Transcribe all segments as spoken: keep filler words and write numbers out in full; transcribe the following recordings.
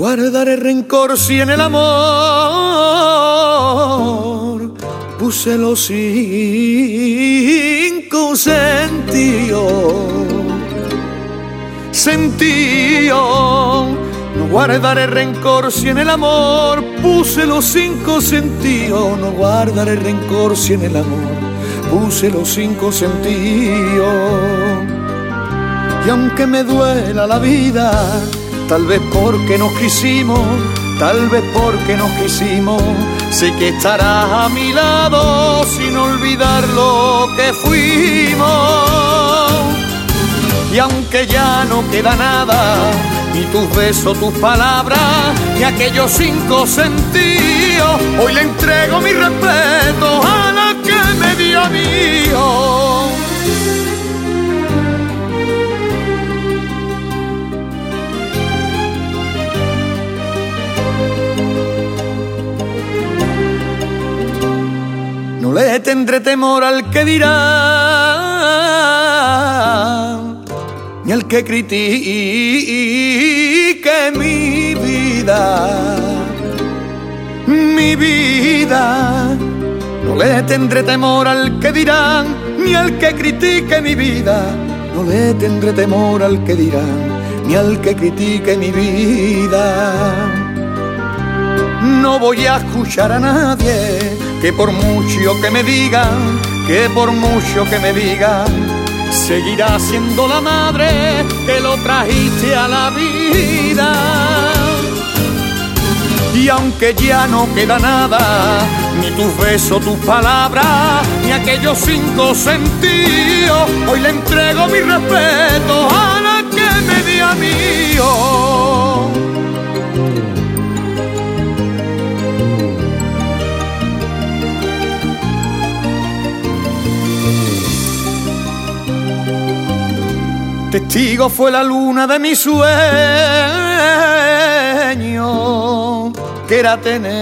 guardaré rencor si en el amor puse los cinco sentidos. Sentidos, no guardaré rencor si en el amor puse los cinco sentidos. No guardaré rencor si en el amor puse los cinco sentidos. Y aunque me duela la vida, tal vez porque nos quisimos, tal vez porque nos quisimos, sé que estarás a mi lado sin olvidar lo que fuimos. Y aunque ya no queda nada, ni tus besos, tus palabras, ni aquellos cinco sentidos, hoy le entrego mi respeto a la que me dio mío. No le tendré temor al que dirá, ni al que critique mi vida, mi vida. No le tendré temor al que dirán, ni al que critique mi vida. No le tendré temor al que dirán, ni al que critique mi vida. No voy a escuchar a nadie, que por mucho que me digan, que por mucho que me digan, seguirá siendo la madre que lo trajiste a la vida. Y aunque ya no queda nada, ni tus besos, tus palabras, ni aquellos cinco sentidos, hoy le entrego mi respeto a la que me dio mío. Testigo fue la luna de mi sueño, que era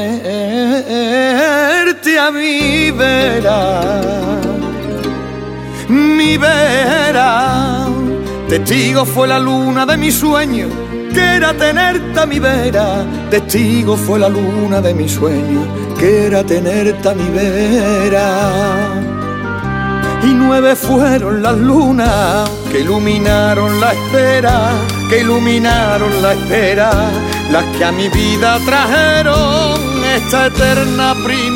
tenerte a mi vera, mi vera. Testigo fue la luna de mi sueño, que era tenerte a mi vera. Testigo fue la luna de mi sueño, que era tenerte a mi vera. Y nueve fueron las lunas que iluminaron la espera, que iluminaron la espera, las que a mi vida trajeron esta eterna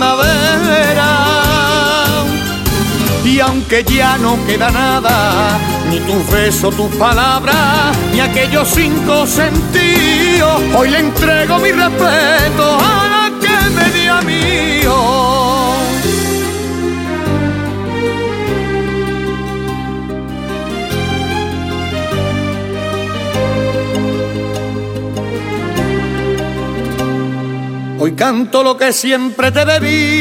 primavera. Y aunque ya no queda nada, ni tus besos, tus palabras, ni aquellos cinco sentidos, hoy le entrego mi respeto a la que me dio mío. Hoy canto lo que siempre te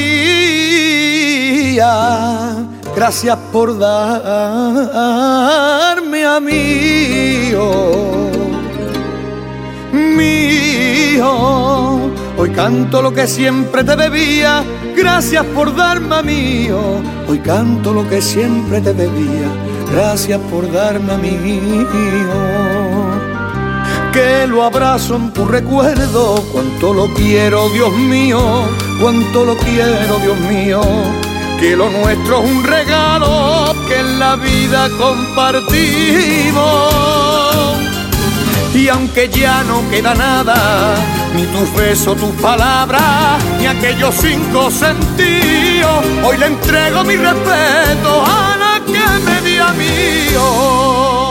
debía, gracias por darme a mío, mío. Hoy canto lo que siempre te debía, gracias por darme a mío. Hoy canto lo que siempre te debía, gracias por darme a mío. Que lo abrazo en tu recuerdo, cuánto lo quiero, Dios mío, cuánto lo quiero, Dios mío. Que lo nuestro es un regalo que en la vida compartimos. Y aunque ya no queda nada, ni tus besos, tus palabras, ni aquellos cinco sentidos, hoy le entrego mi respeto a la que me dio mío.